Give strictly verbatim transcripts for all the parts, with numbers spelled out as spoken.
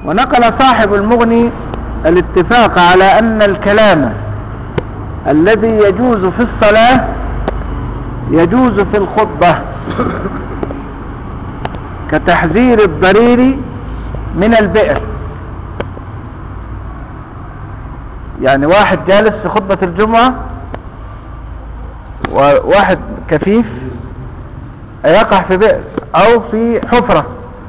ونقل صاحب المغني الاتفاق على أن الكلام الذي يجوز في الصلاة يجوز في الخطبة، كتحذير الضرير من البئر. يعني واحد جالس في خطبة الجمعة وواحد كفيف يقع في بئر او في حفرة،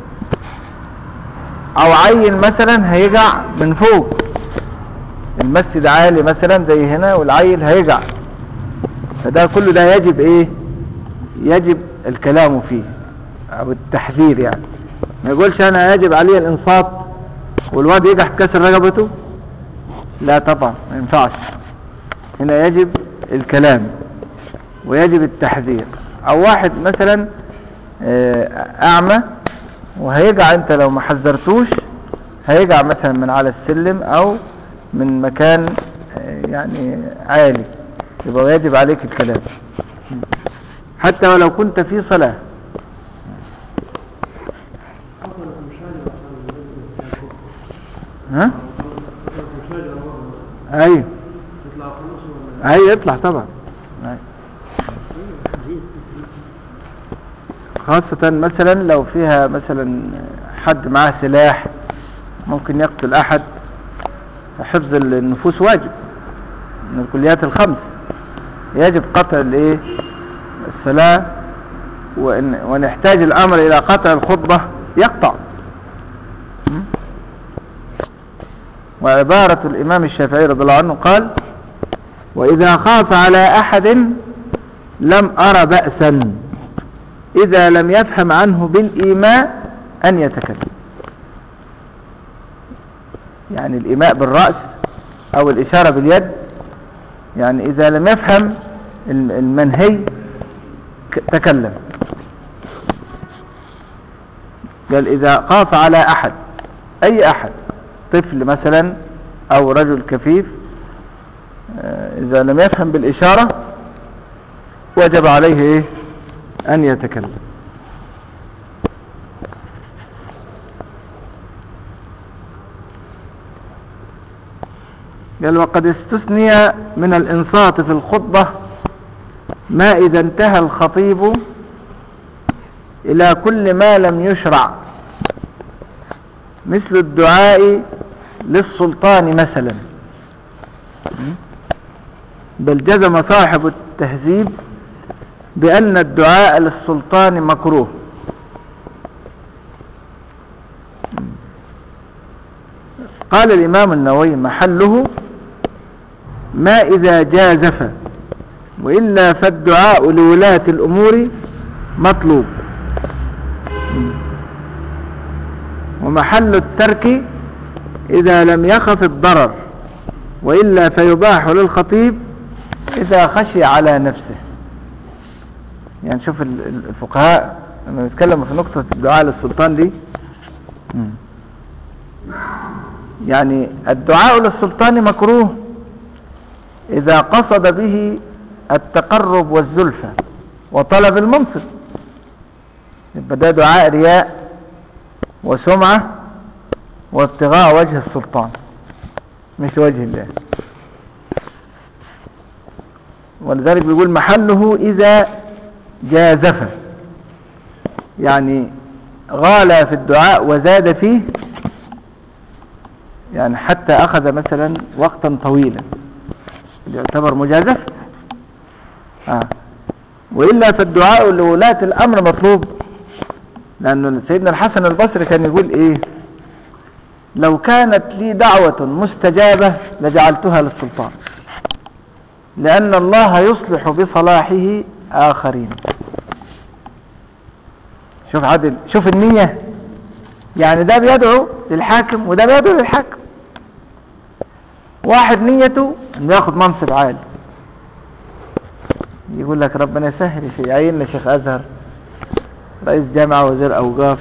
او عين مثلا هيقع من فوق، المسجد عالي مثلا زي هنا والعيل هيقع، فده كله ده يجب ايه؟ يجب الكلام فيه او التحذير. يعني ما يقولش انا يجب عليه الانصات والواد يقع كسر رقبته، لا طبعا ما ينفعش. هنا يجب الكلام ويجب التحذير. او واحد مثلا اعمى وهيقع، انت لو ما حذرتوش هيقع مثلا من على السلم او من مكان يعني عالي، يبقى يجب عليك الكلام حتى ولو كنت في صلاة. ها؟ ايوه ايوه يطلع طبعا. أي. خاصة مثلا لو فيها مثلا حد معاه سلاح ممكن يقتل احد، حفظ النفوس واجب من الكليات الخمس، يجب قطع الايه الصلاة، وان ونحتاج الامر الى قطع الخطبة يقطع. وعبارة الامام الشافعي رضي الله عنه قال: واذا خاف على احد لم ارى بأسا اذا لم يفهم عنه بالايماء ان يتكلم. يعني الايماء بالرأس او الاشارة باليد، يعني اذا لم يفهم المنهي تكلم. قال اذا خاف على احد، اي احد، طفل مثلا او رجل كفيف، اذا لم يفهم بالاشارة وجب عليه ايه؟ ان يتكلم. قال: وقد استثني من الانصات في الخطبة ما اذا انتهى الخطيب الى كل ما لم يشرع، مثل الدعاء للسلطان مثلا. بل جزم صاحب التهذيب بأن الدعاء للسلطان مكروه. قال الإمام النووي: محله ما إذا جازف، وإلا فالدعاء لولاة الأمور مطلوب. ومحل الترك إذا لم يخف الضرر، وإلا فيباح للخطيب إذا خشي على نفسه. يعني شوف الفقهاء لما يتكلموا في نقطة الدعاء للسلطان دي، يعني الدعاء للسلطان مكروه إذا قصد به التقرب والزلفى وطلب المنصب، يبقى ده دعاء رياء وسمعة وابتغاء وجه السلطان مش وجه الله. ولذلك بيقول: محله إذا جازف، يعني غالى في الدعاء وزاد فيه، يعني حتى أخذ مثلا وقتا طويلا، يعتبر مجازف. آه. وإلا فالدعاء لولاة الأمر مطلوب، لأن سيدنا الحسن البصري كان يقول إيه: لو كانت لي دعوة مستجابة لجعلتها للسلطان، لأن الله يصلح بصلاحه آخرين. شوف عدل، شوف النية، يعني ده بيدعو للحاكم وده بيدعو للحاكم. واحد نيته انه ياخد منصب عالي، يقول لك ربنا يسهل شيء، يعين لي شيخ ازهر، رئيس جامعة، وزير اوقاف،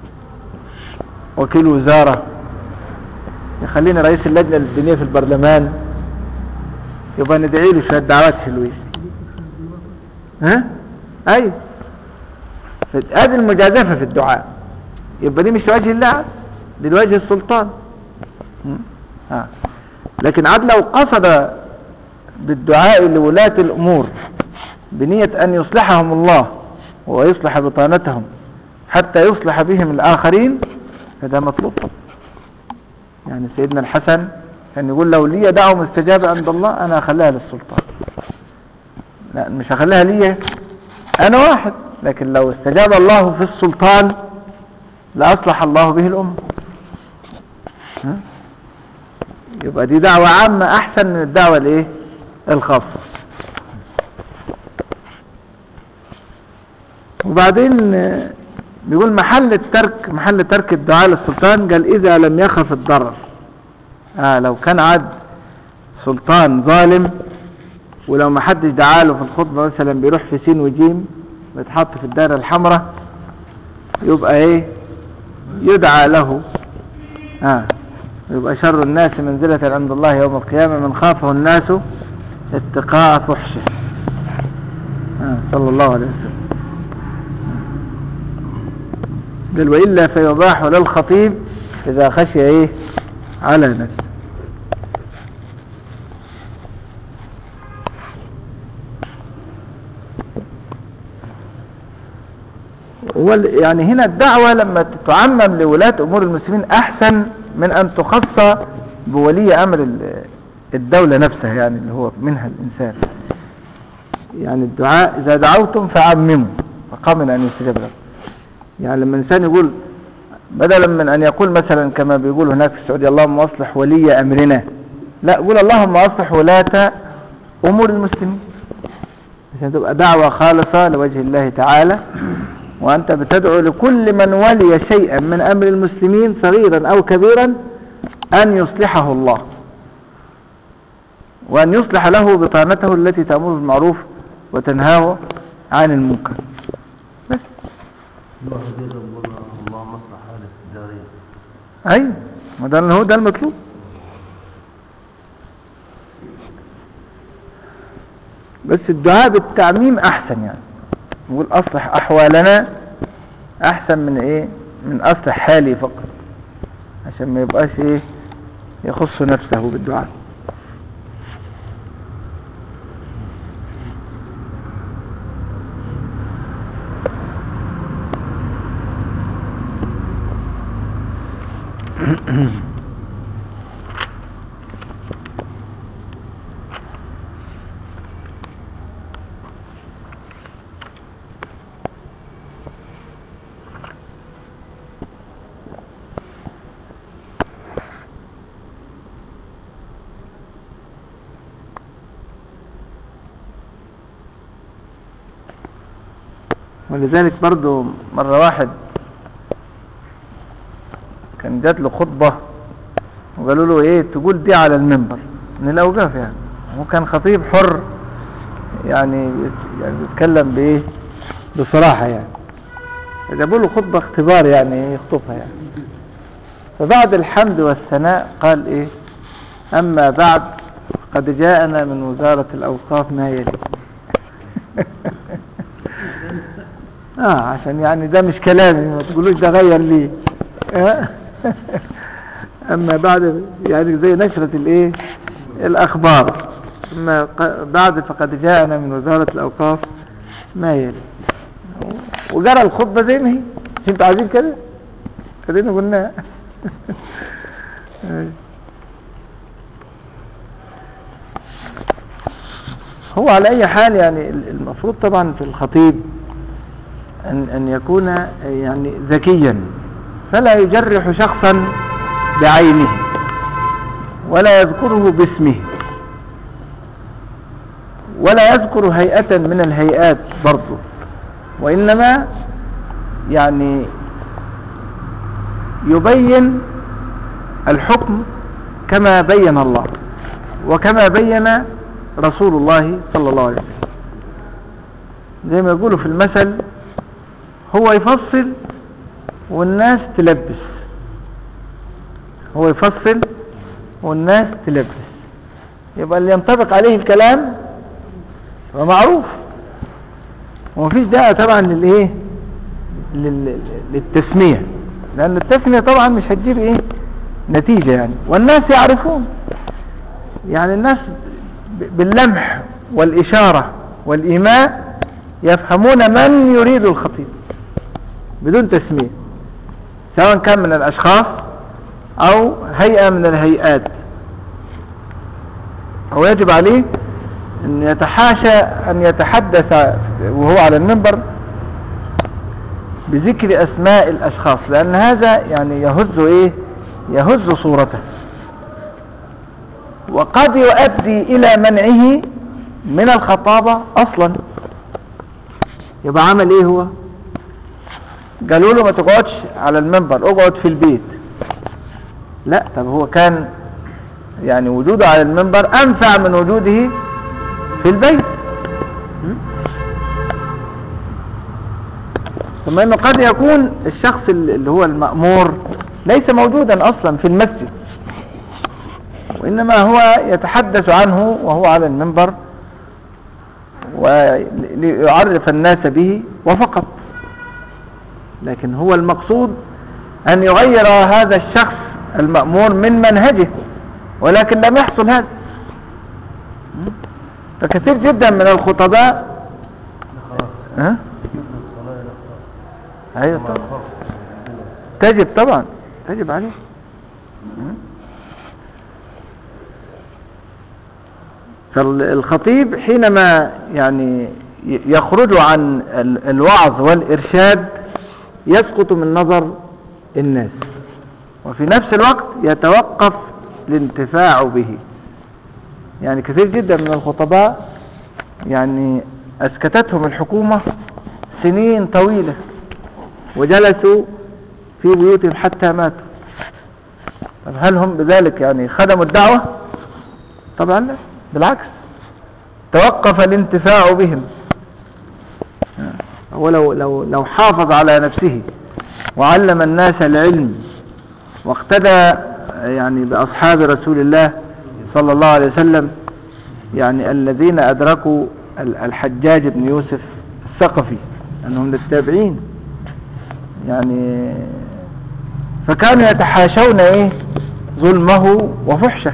وكيل وزارة، يخليني رئيس اللجنة الدينية في البرلمان، يبقى ندعي له شوية دعوات حلوين. ها؟ ايوه، هذه المجازفة في الدعاء، يبقى دي مش وجه الله. دي لوجه السلطان. آه. لكن عاد لو قصد بالدعاء لولاة الأمور بنية أن يصلحهم الله ويصلح بطانتهم حتى يصلح بهم الآخرين فده مطلوب. يعني سيدنا الحسن كان يقول لو لي دعوة مستجابة عند الله أنا أخليها للسلطان، لا مش أخليها لي أنا واحد، لكن لو استجاب الله في السلطان لأصلح الله به الأمة. يبقى دي دعوة عامة أحسن من الدعوة الإيه الخاصة. وبعدين بيقول محل الترك محل ترك الدعاء للسلطان، قال إذا لم يخف الضرر. آه لو كان عاد سلطان ظالم ولو ما حدش دعاله في الخطبة مثلا بيروح في سين وجيم بيتحط في الدائرة الحمراء يبقى ايه يدعى له. آه يبقى شر الناس منزلة عند الله يوم القيامة من خافه الناس اتقاء فحشه. آه صلى الله عليه وسلم. قال وإلا فيباح للخطيب إذا خشي ايه على نفسه. يعني هنا الدعوة لما تعمم لولاة أمور المسلمين أحسن من أن تخص بولي أمر الدولة نفسها، يعني اللي هو منها الإنسان. يعني الدعاء إذا دعوتم فعمموا فقام أن يستجاب لكم. يعني لما الإنسان يقول بدلا من أن يقول مثلا كما بيقول هناك في السعودية اللهم أصلح ولي أمرنا، لا قول اللهم أصلح ولاة أمور المسلمين، عشان تبقى دعوة خالصة لوجه الله تعالى، وأنت بتدعو لكل من ولي شيئا من أمر المسلمين صغيرا أو كبيرا أن يصلحه الله وأن يصلح له بطانته التي تأمر بالمعروف وتنهاه عن المنكر. بس الله مصلح حاله الدارين. أيوة ما ده هو ده المطلوب. بس الدعاء بالتعميم أحسن، يعني نقول أصلح أحوالنا أحسن من إيه من أصلح حالي فقط، عشان ما يبقاش إيه يخص نفسه بالدعاء. ولذلك برضو مرة واحد كان جات له خطبة وقالوا له ايه تقول دي على المنبر من الاوقاف، يعني هو كان خطيب حر يعني يعني بيتكلم بايه بصراحة، يعني جابوا له خطبة اختبار يعني يخطبها يعني. فبعد الحمد والثناء قال ايه اما بعد قد جاءنا من وزارة الاوقاف ما يلي. اه عشان يعني ده مش كلامي، ما تقولوش ده غير لي. اما بعد يعني زي نشرة الايه الاخبار، اما بعد فقد جاءنا من وزارة الاوقاف ما يلي، وجرى الخطبة زي ما هي. انتوا عايزين كده خلينا قلنا. هو على اي حال يعني المفروض طبعا في الخطيب أن, أن يكون يعني ذكيا، فلا يجرح شخصا بعينه ولا يذكره باسمه ولا يذكر هيئة من الهيئات برضه، وإنما يعني يبين الحكم كما بين الله وكما بين رسول الله صلى الله عليه وسلم. زي ما يقولوا في المثل هو يفصل والناس تلبس، هو يفصل والناس تلبس، يبقى اللي ينطبق عليه الكلام هو معروف، ومفيش داعي طبعا للايه للتسمية. لأن التسمية طبعا مش هتجيب ايه نتيجة يعني. والناس يعرفون، يعني الناس باللمح والإشارة والإيماء يفهمون من يريد الخطيب بدون تسمية، سواء كان من الأشخاص أو هيئة من الهيئات. هو يجب عليه أن يتحاشى أن يتحدث وهو على المنبر بذكر أسماء الأشخاص، لأن هذا يعني يهز إيه يهز صورته، وقد يؤدي إلى منعه من الخطابة أصلا. يبقى عمل إيه هو؟ قالوا له ما تقعدش على المنبر، اقعد في البيت. لا، طب هو كان يعني وجوده على المنبر أنفع من وجوده في البيت. ثم انه قد يكون الشخص اللي هو المأمور ليس موجودا اصلا في المسجد، وانما هو يتحدث عنه وهو على المنبر وليعرف الناس به وفقط. لكن هو المقصود ان يغير هذا الشخص المأمور من منهجه، ولكن لم يحصل هذا. فكثير جدا من الخطباء ها ايوه طبعا تجب طبعا تجب عليه. فالخطيب حينما يعني يخرج عن الوعظ والإرشاد يسقط من نظر الناس، وفي نفس الوقت يتوقف الانتفاع به. يعني كثير جدا من الخطباء يعني أسكتتهم الحكومة سنين طويلة وجلسوا في بيوتهم حتى ماتوا. طب هل هم بذلك يعني خدموا الدعوة؟ طبعا لا، بالعكس توقف الانتفاع بهم. هو لو, لو, لو حافظ على نفسه وعلم الناس العلم واقتدى يعني بأصحاب رسول الله صلى الله عليه وسلم، يعني الذين أدركوا الحجاج بن يوسف الثقفي أنهم من التابعين، يعني فكانوا يتحاشون ايه ظلمه وفحشه.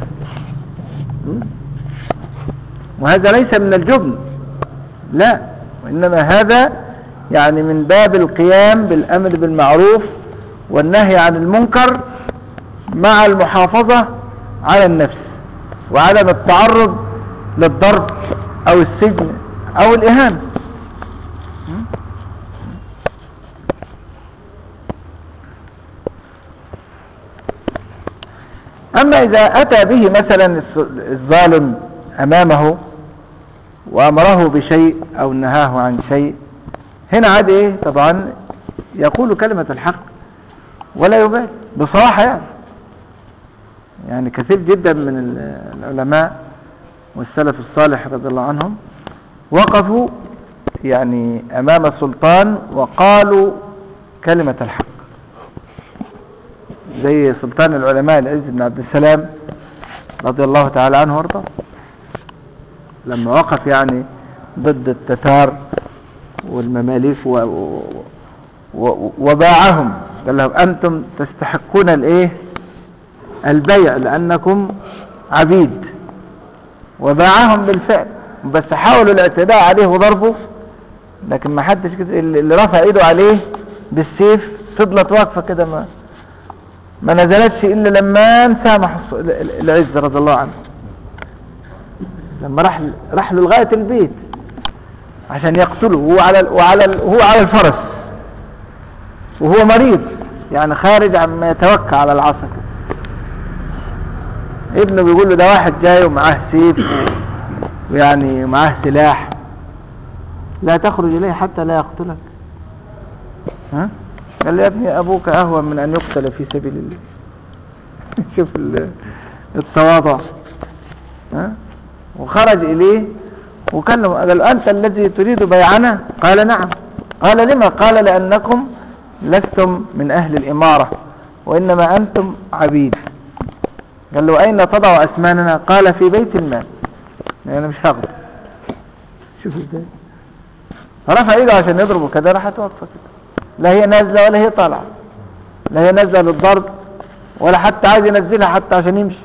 وهذا ليس من الجبن، لا، وإنما هذا يعني من باب القيام بالأمر بالمعروف والنهي عن المنكر مع المحافظة على النفس وعدم التعرض للضرب أو السجن أو الإهانة. أما إذا أتى به مثلا الظالم أمامه وأمره بشيء أو نهاه عن شيء، هنا عاد إيه طبعا يقول كلمة الحق ولا يبالي بصراحة. يعني يعني كثير جدا من العلماء والسلف الصالح رضي الله عنهم وقفوا يعني أمام السلطان وقالوا كلمة الحق، زي سلطان العلماء العز بن عبد السلام رضي الله تعالى عنه وارضاه، لما وقف يعني ضد التتار والمماليك و... و... وباعهم، قال لهم أنتم تستحقون الايه البيع لأنكم عبيد، وباعهم بالفعل. بس حاولوا الاعتداء عليه وضربه، لكن ما حدش كده اللي رفع ايده عليه بالسيف فضلت واقفة كده، ما ما نزلتش إلا لما سامح العز رضي الله عنه، لما راح راح له لغاية البيت عشان يقتله وهو على وعلى وهو على الفرس وهو مريض، يعني خارج عما يتوكى على العصا. ابنه بيقول له ده واحد جاي ومعاه سيف ويعني معاه سلاح، لا تخرج إليه حتى لا يقتلك. ها؟ قال لي يا ابني أبوك أهون من أن يقتل في سبيل الله. شوف التواضع. ها؟ وخرج إليه وكلمه، قال له أنت الذي تريد بيعنا؟ قال نعم. قال لما؟ قال لأنكم لستم من أهل الإمارة وإنما أنتم عبيد. قال له أين تضع أسماننا؟ قال في بيت المال، يعني أنا مش هاخده. شوف ازاي رفع ايده عشان يضربه كده، راحت واقفه كده، لا هي نازله ولا هي طالعه. لا هي نازله للضرب ولا حتى عايز ينزلها حتى عشان يمشي.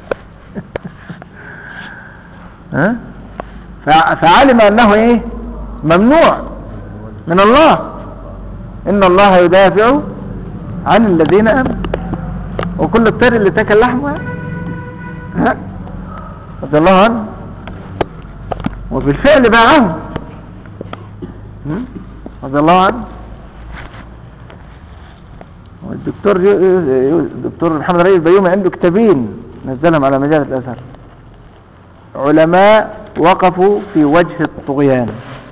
ها؟ فعلم انه ايه؟ ممنوع من الله. ان الله يدافع عن الذين امنوا وكل الطير اللي تاكل لحمه ها رضي الله عنه، وبالفعل باعهم رضي الله عنه. والدكتور الدكتور محمد رئيس البيومي عنده كتابين نزلهم على مجلة الازهر، علماء وقفوا في وجه الطغيان،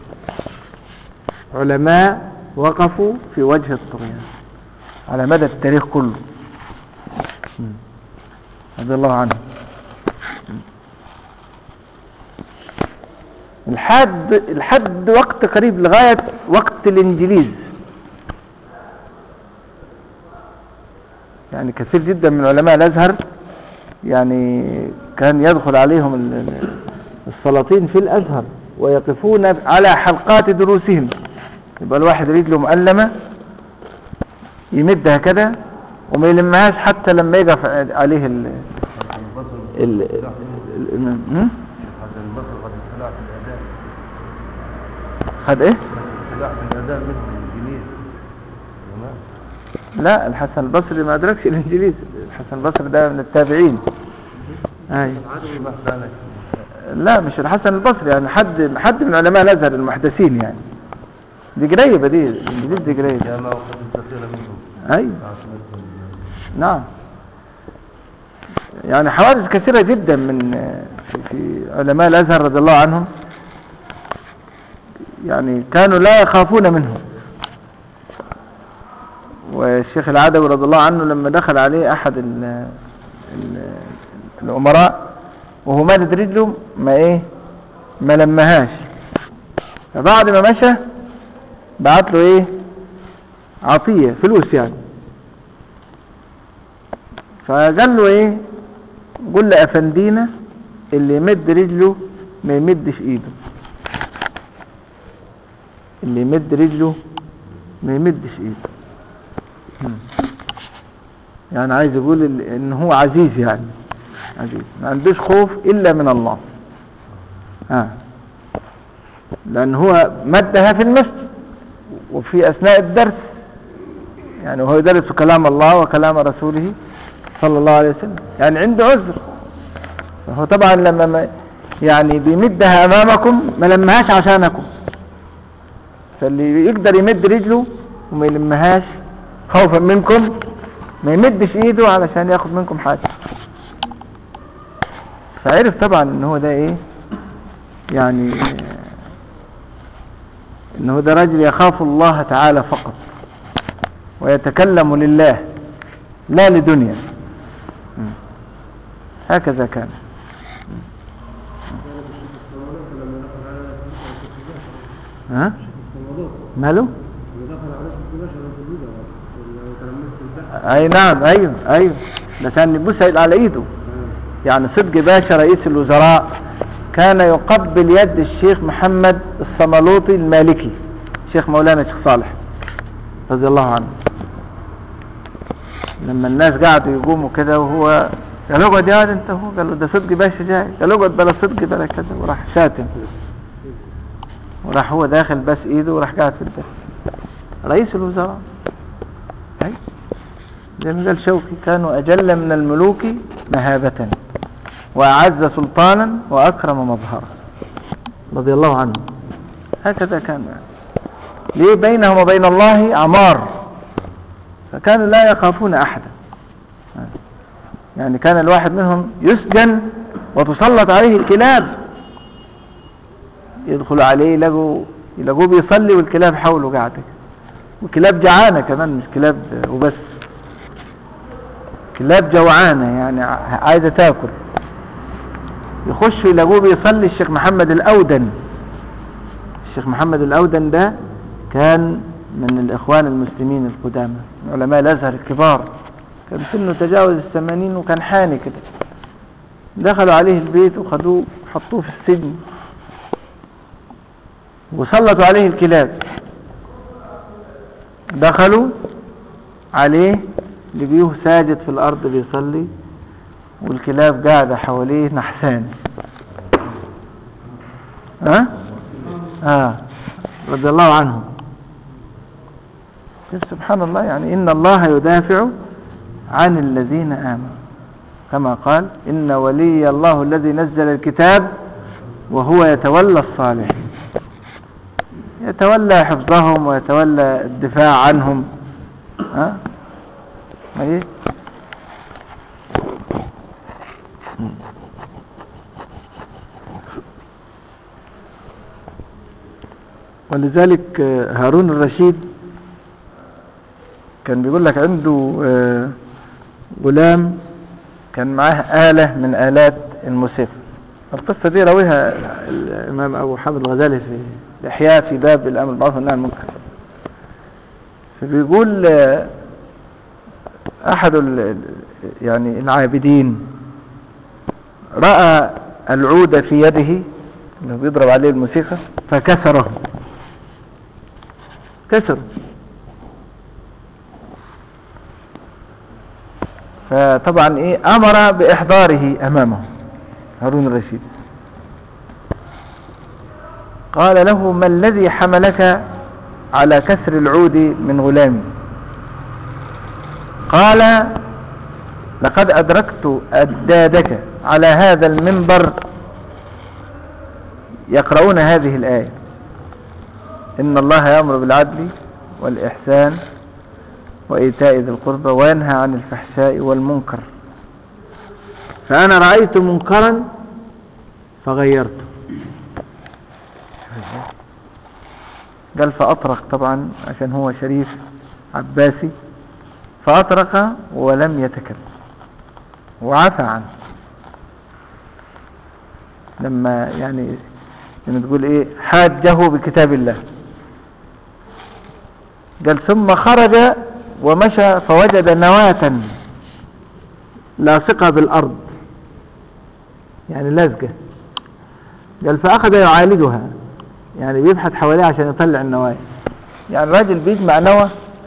علماء وقفوا في وجه الطغيان على مدى التاريخ كله رضي الله عنه. الحد الحد وقت قريب لغاية وقت الانجليز، يعني كثير جدا من علماء الازهر يعني كان يدخل عليهم السلاطين في الازهر ويقفون على حلقات دروسهم، يبقى الواحد رجله مؤلمة يمدها كده وما يلمهاش حتى لما يقف عليه ال ال ال خد ايه؟ لا الحسن البصري ما ادركش الانجليز، الحسن البصري ده من التابعين. اي لا مش الحسن البصري، يعني حد حد من علماء الازهر المحدثين، يعني دي قريبه دي الانجليز دي قريبه. اي نعم، يعني حوادث كثيره جدا من في علماء الازهر رضي الله عنهم، يعني كانوا لا يخافون منهم. والشيخ العدوي رضي الله عنه لما دخل عليه احد ال ال الامراء وهو مادد رجله ما ايه ما لمهاش، فبعد ما مشى بعت له ايه عطية فلوس يعني، فقال له ايه قل لأفندينا اللي يمد رجله ما يمدش ايده، اللي يمد رجله ما يمدش ايده. يعني عايز يقول ان هو عزيز، يعني عزيز ما عندوش خوف الا من الله. ها لان هو مدها في المسجد وفي اثناء الدرس، يعني وهو يدرس كلام الله وكلام رسوله صلى الله عليه وسلم، يعني عنده عذر. فهو طبعا لما ما يعني بيمدها امامكم ما لمهاش عشانكم، فاللي يقدر يمد رجله وما يلمهاش خوفا منكم ما يمدش ايده علشان ياخد منكم حاجة. فعرف طبعا ان هو ده ايه، يعني ان هو ده رجل يخاف الله تعالى فقط ويتكلم لله لا لدنيا. هكذا كان. ها ماله؟ اي نعم ايوه ايوه ده كان يبوس على ايده. يعني صدقي باشا رئيس الوزراء كان يقبل يد الشيخ محمد الصملوطي المالكي، شيخ مولانا الشيخ صالح رضي الله عنه، لما الناس قعدوا يقوموا كده وهو قال اقعد يا انت، هو قال له ده صدقي باشا جاي، قال اقعد بلا صدقي بلا كذا، وراح شاتم، وراح هو داخل بس ايده وراح قاعد في البس. رئيس الوزراء هاي زي ما قال شوقي كانوا اجل من الملوك مهابة واعز سلطانا واكرم مظهرا رضي الله عنه. هكذا كان، ليه بينهم وبين الله عمار، فكانوا لا يخافون احدا. يعني كان الواحد منهم يسجن وتسلط عليه الكلاب، يدخلوا عليه يلاقوا يلاقوه بيصلي والكلاب حوله قاعده، وكلاب جعانه كمان مش كلاب وبس، كلاب جوعانه يعني عايزه تاكل. يخشوا يلاقوه بيصلي الشيخ محمد الأودن. الشيخ محمد الأودن ده كان من الإخوان المسلمين القدامى، من علماء الأزهر الكبار، كان سنه تجاوز الثمانين وكان حاني كده. دخلوا عليه البيت وخدوه حطوه في السجن وسلطوا عليه الكلاب. دخلوا عليه لقيوه ساجد في الأرض بيصلي والكلاب قاعدة حواليه نحسان. ها؟ آه رضي الله عنهم. سبحان الله، يعني إن الله يدافع عن الذين آمنوا كما قال إن ولي الله الذي نزل الكتاب وهو يتولى الصالحين، يتولى حفظهم ويتولى الدفاع عنهم. ها؟ ايه ولذلك هارون الرشيد كان بيقول لك عنده غلام كان معاه آلة من آلات الموسيقى. القصة دي رويها الإمام أبو حامد الغزالي في الإحياء في باب الأمر بالمعروف والنهي عن المنكر. فبيقول أحد يعني العابدين رأى العود في يده انه بيضرب عليه الموسيقى فكسره كسره فطبعا ايه امر باحضاره امامه هارون الرشيد. قال له ما الذي حملك على كسر العود من غلامي؟ قال لقد أدركت أجدادك على هذا المنبر يقرؤون هذه الآية إن الله يأمر بالعدل والإحسان وإيتاء ذي القربى وينهى عن الفحشاء والمنكر، فأنا رأيت منكرا فغيرته. قال فأطرق طبعا عشان هو شريف عباسي، فأطرق ولم يتكلم وعفى عنه. لما يعني لما تقول ايه حاجه بكتاب الله. قال ثم خرج ومشى فوجد نواة لاصقة بالأرض يعني لازقة. قال فأخذ يعالجها يعني بيبحث حواليها عشان يطلع النواة. يعني راجل بيجمع نوى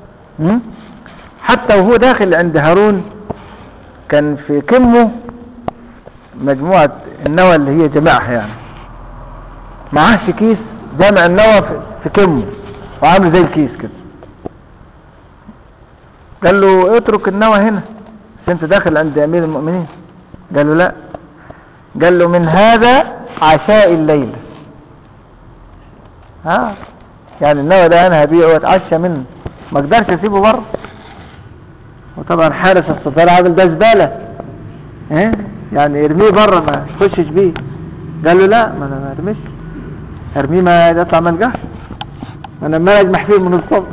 حتى وهو داخل عند هارون كان في كمه مجموعة النوى اللي هي جمعها، يعني معهش كيس جامع النوى في كمه وعامله زي الكيس كده. قال له اترك النوى هنا عشان انت داخل عند امير المؤمنين. قال له لا. قال له من هذا عشاء الليل. ها يعني النوى ده انا هبيعه واتعشى منه، ما اقدرش اسيبه بره. وطبعا حارس الستاره عامل ده زباله، ها يعني ارميه بره ما تخشش بيه. قال له لا ما انا ما ارميش، ارميه ما يطلع ما نجحش، انا ما اجمح فيه من الصبح.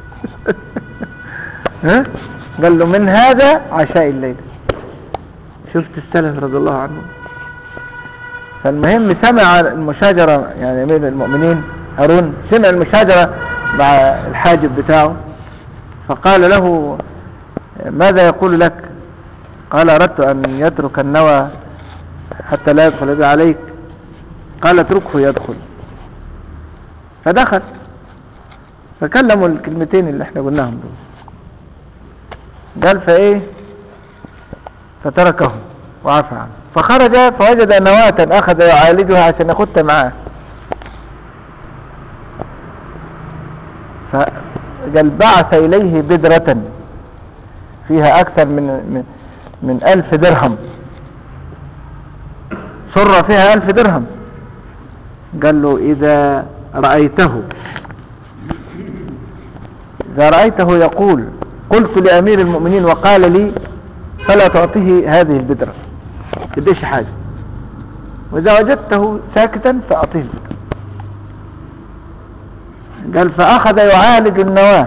ها قال له من هذا عشاء الليل. شفت السلف رضي الله عنه. فالمهم سمع المشاجره، يعني امير المؤمنين هارون سمع المشاجره مع الحاجب بتاعه، فقال له ماذا يقول لك؟ قال أردت أن يترك النوى حتى لا يدخل به عليك. قال اتركه يدخل. فدخل فكلموا الكلمتين اللي احنا قلناهم دول. قال فايه فتركه وعفى عنه. فخرج فوجد نواة أخذ يعالجها عشان ياخدها معاه. فقال بعث إليه بدرة فيها أكثر من من, من ألف درهم، سرة فيها ألف درهم. قال له إذا رأيته إذا رأيته يقول قلت لأمير المؤمنين وقال لي فلا تعطيه هذه البدرة، تديش حاجة، وإذا وجدته ساكتا فأعطيه البدرة. قال فأخذ يعالج النواة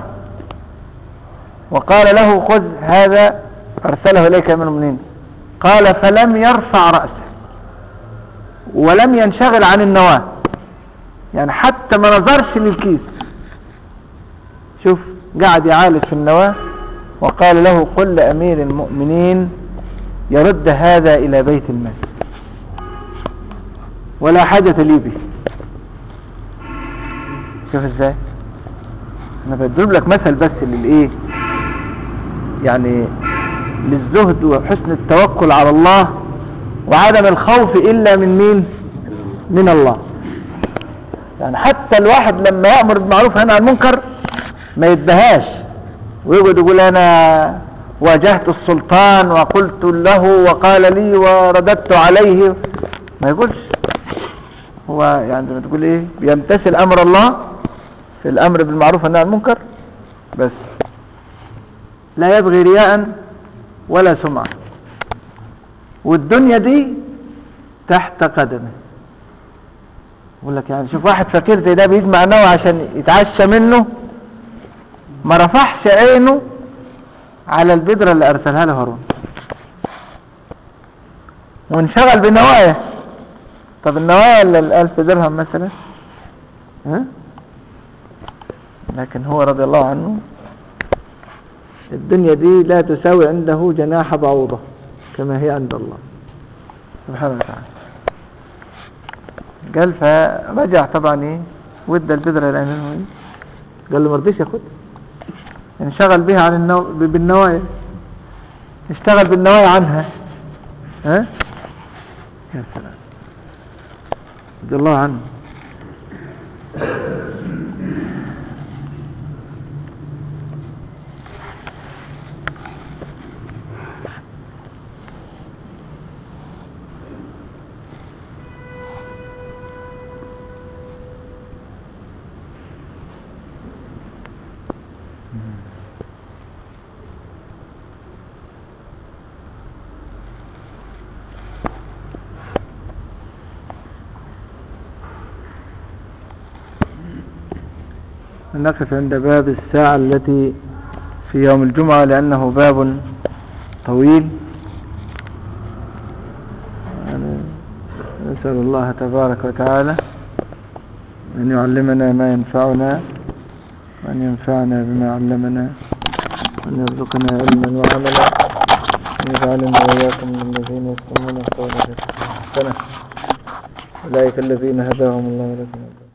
وقال له خذ هذا أرسله إليك من المؤمنين. قال فلم يرفع رأسه ولم ينشغل عن النواة، يعني حتى ما نظرش للكيس. شوف قاعد يعالج في النواة. وقال له قل لأمير المؤمنين يرد هذا إلى بيت المال ولا حاجة لي به. شوف ازاي. انا بضرب لك مثل بس للايه يعني للزهد وحسن التوكل على الله وعدم الخوف إلا من مين؟ من الله. يعني حتى الواحد لما يأمر بالمعروف وينهى عن المنكر ما يتبهاش ويقعد يقول أنا واجهت السلطان وقلت له وقال لي ورددت عليه، ما يقولش. هو يعني زي ما تقول ايه، بيمتثل امر الله في الامر بالمعروف والنهي عن المنكر بس، لا يبغي رياء ولا سمعة، والدنيا دي تحت قدمه. يقول لك يعني شوف واحد فقير زي ده بيجمع نوى عشان يتعشى منه، ما رفعش عينه على البذرة اللي ارسلها له هارون وانشغل بالنوايا. طب النوايا اللي الالف درهم مثلا، ها؟ لكن هو رضي الله عنه الدنيا دي لا تساوي عنده جناح بعوضة كما هي عند الله سبحانه وتعالى. قال فرجع طبعا ايه وادى البذرة لأمينه ايه، قال له مرضيش ياخد، انشغل بها عن النو... بالنوايا، اشتغل بالنوايا عنها. ها يا سلام رضي الله عنه. نقف عند باب الساعة التي في يوم الجمعة لأنه باب طويل. يعني نسأل الله تبارك وتعالى أن يعلمنا ما ينفعنا وأن ينفعنا بما علمنا وأن يرزقنا علما وعملا وأن يجعلنا وإياكم من الذين يستمعون القول فيتبعون أحسنه أولئك الذين هداهم الله ولكم